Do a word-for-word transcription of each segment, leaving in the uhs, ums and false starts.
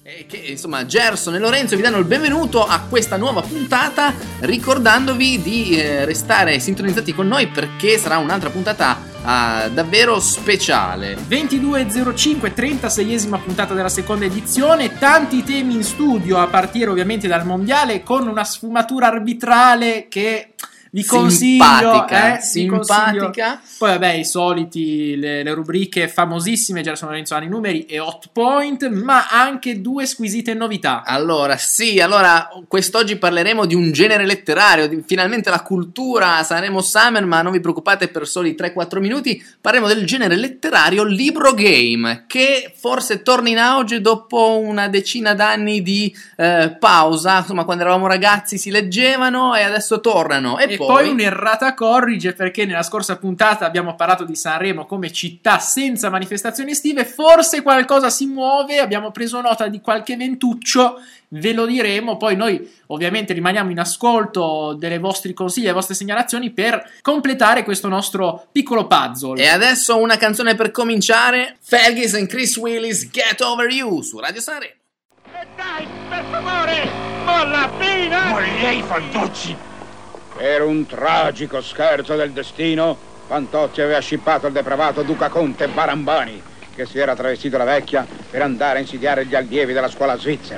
E che insomma Gerson e Lorenzo vi danno il benvenuto a questa nuova puntata, ricordandovi di eh, restare sintonizzati con noi perché sarà un'altra puntata eh, davvero speciale. ventidue zero cinque, trentaseiesima puntata della seconda edizione, tanti temi in studio a partire ovviamente dal mondiale, con una sfumatura arbitrale che vi consiglio, simpatica, eh, simpatica. Consiglio. Poi vabbè, i soliti, le, le rubriche famosissime, Gerson Lorenzo hanno i numeri e Hot Point, ma anche due squisite novità. Allora, sì, allora quest'oggi parleremo di un genere letterario, di, finalmente la cultura, saremo Summer, ma non vi preoccupate, per soli tre quattro minuti parleremo del genere letterario libro game, che forse torna in auge dopo una decina d'anni di eh, pausa, insomma quando eravamo ragazzi si leggevano e adesso tornano. E, E poi... poi un'errata corrige, perché nella scorsa puntata abbiamo parlato di Sanremo come città senza manifestazioni estive. Forse qualcosa si muove, abbiamo preso nota di qualche eventuccio, ve lo diremo. Poi noi ovviamente rimaniamo in ascolto delle vostri consigli, delle vostre segnalazioni per completare questo nostro piccolo puzzle. E adesso una canzone per cominciare, Fergus and Chris Willis, Get Over You, su Radio Sanremo. E dai, per favore, molla fine! Mollei, Fantocci! Per un tragico scherzo del destino, Fantozzi aveva scippato il depravato Duca Conte Barambani, che si era travestito da vecchia per andare a insidiare gli allievi della scuola svizzera.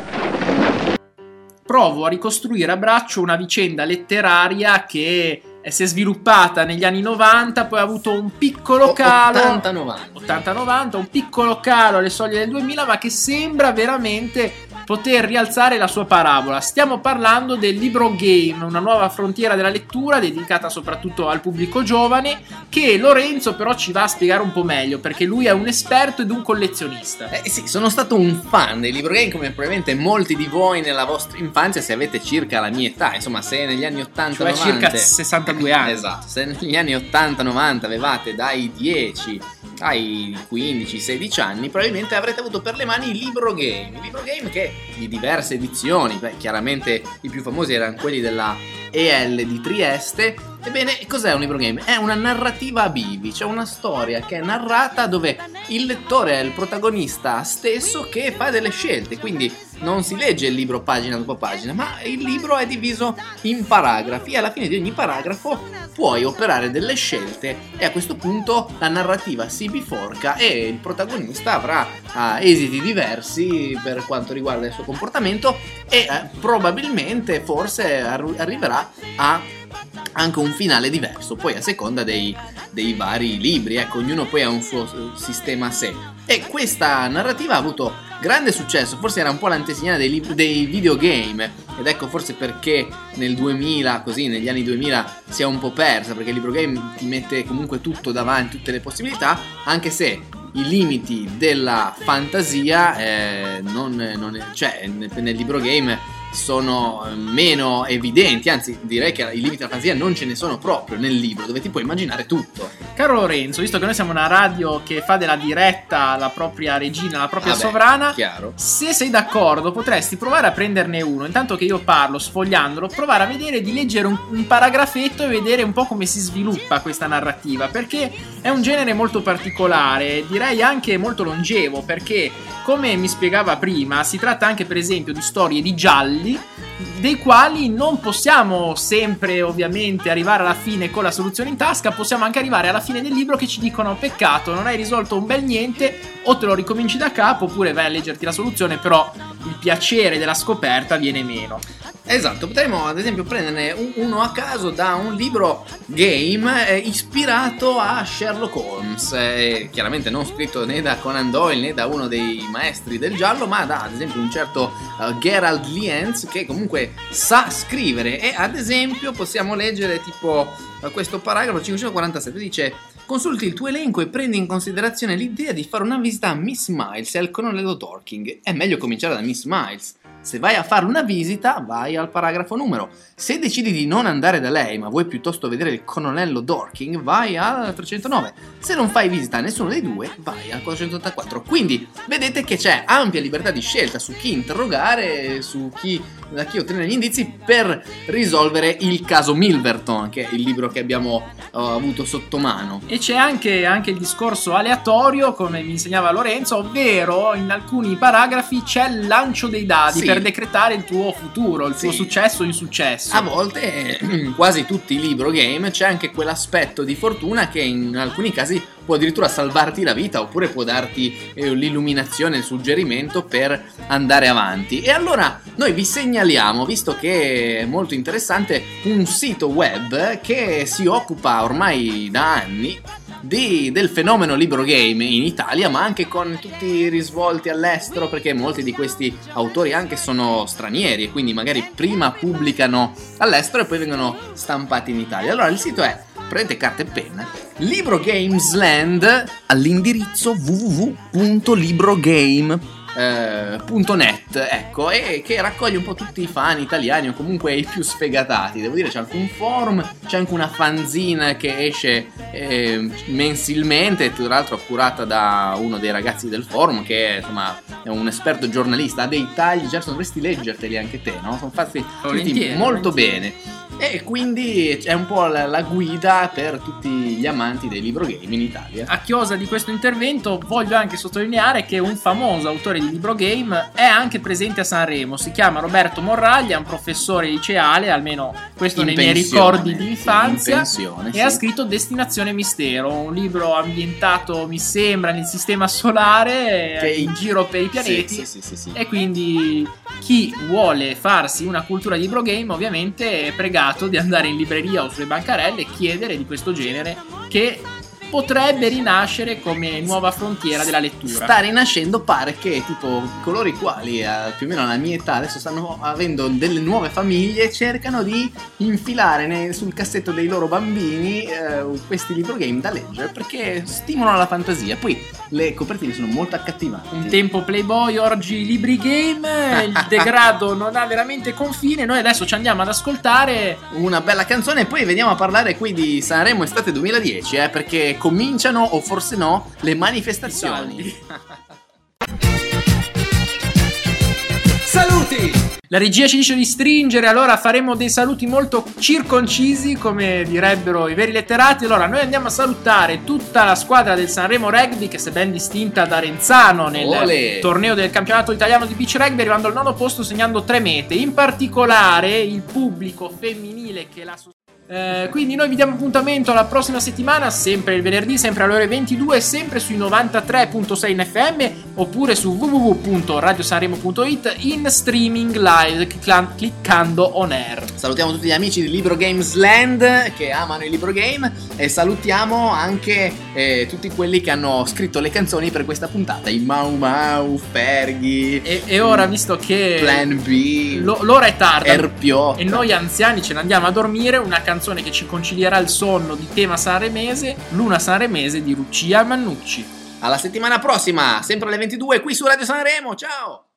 Provo a ricostruire a braccio una vicenda letteraria che si è sviluppata negli anni novanta, poi ha avuto un piccolo calo ottanta novanta ottanta novanta, un piccolo calo alle soglie del duemila, ma che sembra veramente poter rialzare la sua parabola. Stiamo parlando del libro game, una nuova frontiera della lettura dedicata soprattutto al pubblico giovane, che Lorenzo però ci va a spiegare un po' meglio, perché lui è un esperto ed un collezionista. Eh sì, sono stato un fan dei libro game, come probabilmente molti di voi nella vostra infanzia, se avete circa la mia età, insomma se negli anni ottanta Cioè novanta, circa sessantadue anni. Esatto, se negli anni ottanta novanta avevate dai dieci ai quindici sedici anni, probabilmente avrete avuto per le mani il libro game. Il libro game che di diverse edizioni, beh, chiaramente i più famosi erano quelli della E L di Trieste. Ebbene, cos'è un libro game? È una narrativa a bivi, cioè una storia che è narrata dove il lettore è il protagonista stesso che fa delle scelte, quindi non si legge il libro pagina dopo pagina, ma il libro è diviso in paragrafi e alla fine di ogni paragrafo puoi operare delle scelte e a questo punto la narrativa si biforca e il protagonista avrà uh, esiti diversi per quanto riguarda il suo comportamento e uh, probabilmente forse arri- arriverà a anche un finale diverso, poi a seconda dei, dei vari libri, ecco, ognuno poi ha un suo sistema a sé. E questa narrativa ha avuto grande successo, forse era un po' l'antesignana dei, lib- dei videogame, ed ecco forse perché nel duemila, così negli anni duemila, si è un po' persa, perché il libro game ti mette comunque tutto davanti, tutte le possibilità, anche se i limiti della fantasia eh, non, non è, cioè nel, nel libro game sono meno evidenti, anzi direi che i limiti della fantasia non ce ne sono proprio nel libro, dove ti puoi immaginare tutto. Caro Lorenzo, visto che noi siamo una radio che fa della diretta la propria regina, la propria Vabbè, sovrana, chiaro. Se sei d'accordo potresti provare a prenderne uno, intanto che io parlo, sfogliandolo, provare a vedere di leggere un, un paragrafetto e vedere un po' come si sviluppa questa narrativa, perché è un genere molto particolare, direi anche molto longevo, perché come mi spiegava prima si tratta anche per esempio di storie di gialli dei quali non possiamo sempre ovviamente arrivare alla fine con la soluzione in tasca, possiamo anche arrivare alla fine del libro che ci dicono: peccato, non hai risolto un bel niente, o te lo ricominci da capo oppure vai a leggerti la soluzione, però il piacere della scoperta viene meno. Esatto, potremmo ad esempio prenderne un, uno a caso da un libro game eh, ispirato a Sherlock Holmes, eh, chiaramente non scritto né da Conan Doyle né da uno dei maestri del giallo, ma da ad esempio un certo uh, Gerald Lienz, che comunque sa scrivere. E ad esempio possiamo leggere tipo uh, questo paragrafo cinquecentoquarantasette, dice: consulti il tuo elenco e prendi in considerazione l'idea di fare una visita a Miss Miles e al colonnello Dorking. È meglio cominciare da Miss Miles. Se vai a farle una visita, vai al paragrafo numero. Se decidi di non andare da lei, ma vuoi piuttosto vedere il colonnello Dorking, vai al trecentonove. Se non fai visita a nessuno dei due, vai al quattrocentottantaquattro. Quindi vedete che c'è ampia libertà di scelta su chi interrogare, su chi, da chi ottenere gli indizi per risolvere il caso Milverton, che è il libro che abbiamo uh, avuto sotto mano. E c'è anche, anche il discorso aleatorio, come mi insegnava Lorenzo, ovvero in alcuni paragrafi c'è il lancio dei dadi, sì, per decretare il tuo futuro, il tuo sì. successo o insuccesso. A volte, in quasi tutti i libro game, c'è anche quell'aspetto di fortuna che in alcuni casi può addirittura salvarti la vita, oppure può darti eh, l'illuminazione, il suggerimento per andare avanti. E allora noi vi segnaliamo, visto che è molto interessante, un sito web che si occupa ormai da anni Di, del fenomeno libro game in Italia, ma anche con tutti i risvolti all'estero, perché molti di questi autori anche sono stranieri e quindi magari prima pubblicano all'estero e poi vengono stampati in Italia. Allora il sito è, prendete carta e penna, Librogamesland, all'indirizzo w w w punto librogame punto net, ecco, e che raccoglie un po' tutti i fan italiani o comunque i più sfegatati. Devo dire, c'è anche un forum, c'è anche una fanzine che esce eh, mensilmente, tra l'altro curata da uno dei ragazzi del forum che è, insomma, è un esperto giornalista, ha dei tagli, certo dovresti leggerteli anche te, no? Sono fatti tutti molto bene. E quindi è un po' la, la guida per tutti gli amanti dei libro game in Italia. A chiosa di questo intervento voglio anche sottolineare che un famoso autore di libro game è anche presente a Sanremo. Si chiama Roberto Morraglia, è un professore liceale, almeno questo in nei pensione, miei ricordi di infanzia, in pensione, e sì. ha scritto Destinazione Mistero, un libro ambientato, mi sembra, nel sistema solare, che in giro per i pianeti. Sì, sì, sì, sì, sì. E quindi chi vuole farsi una cultura di libro game ovviamente è pregato di andare in libreria o sulle bancarelle e chiedere di questo genere, che potrebbe rinascere come nuova frontiera della lettura. Sta rinascendo, pare che tipo coloro i quali eh, più o meno alla mia età adesso stanno avendo delle nuove famiglie, cercano di infilare nei, sul cassetto dei loro bambini eh, questi libro game da leggere, perché stimolano la fantasia. Poi le copertine sono molto accattivanti. Un tempo Playboy, oggi libri game, il degrado non ha veramente confine. Noi adesso ci andiamo ad ascoltare una bella canzone e poi veniamo a parlare qui di Sanremo estate duemiladieci, eh, perché cominciano, o forse no, le manifestazioni. Saluti! La regia ci dice di stringere, allora faremo dei saluti molto circoncisi, come direbbero i veri letterati. Allora noi andiamo a salutare tutta la squadra del Sanremo Rugby, che si è ben distinta da Renzano nel Olè. torneo del campionato italiano di beach rugby, arrivando al nono posto segnando tre mete. In particolare il pubblico femminile che la sostiene. Eh, quindi noi vi diamo appuntamento alla prossima settimana, sempre il venerdì, sempre alle ore ventidue, sempre sui novantatré virgola sei in F M, oppure su w w w punto radio sanremo punto it in streaming live, cliccando on air. Salutiamo tutti gli amici di Libro Gamesland che amano il libro game, e salutiamo anche eh, tutti quelli che hanno scritto le canzoni per questa puntata, i Mau Mau, Fergie e, e ora, visto che Plan B, lo, l'ora è tarda Erpiotta, e noi anziani ce ne andiamo a dormire, una canzone che ci concilierà il sonno di tema sanremese, Luna Sanremese di Lucia Mannucci. Alla settimana prossima, sempre alle ventidue qui su Radio Sanremo. Ciao!